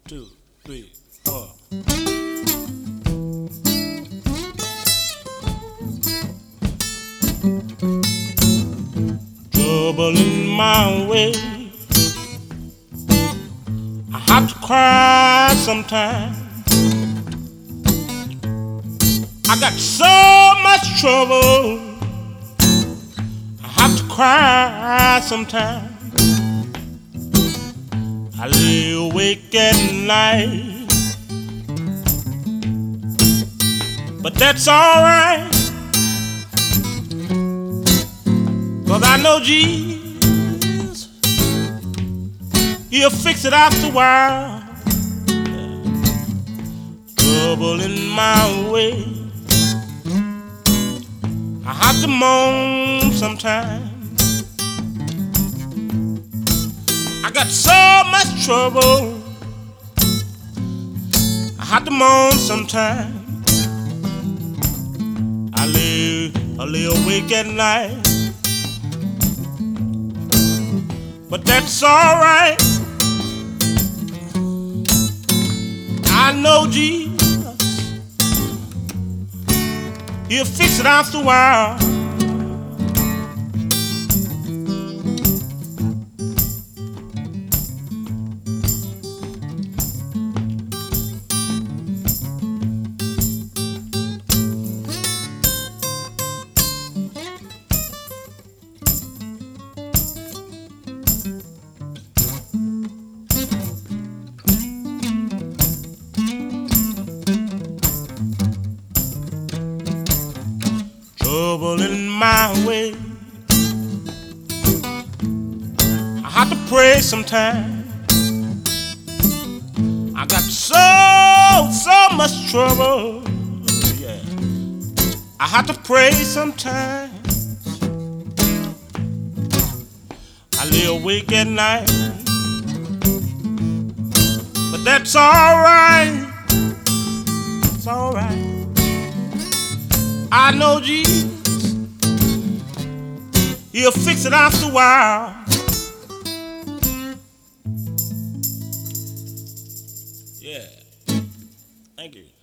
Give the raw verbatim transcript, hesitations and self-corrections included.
two, three, four. Trouble in my way, I have to cry sometimes. I got so much trouble, I have to cry sometimes. I lay awake at night, but that's alright, 'cause I know Jesus, He'll fix it after a while. Trouble in my way, I have to moan sometimes. I got so much trouble, I have to moan sometimes. I lay, I lay awake at night, but that's alright. I know Jesus, He'll fix it after a while. Trouble in my way, I have to pray sometimes. I got so, so much trouble, yeah. I have to pray sometimes. I lay awake at night, but that's alright. It's alright. I know Jesus, He'll fix it after a while. Yeah. Thank you.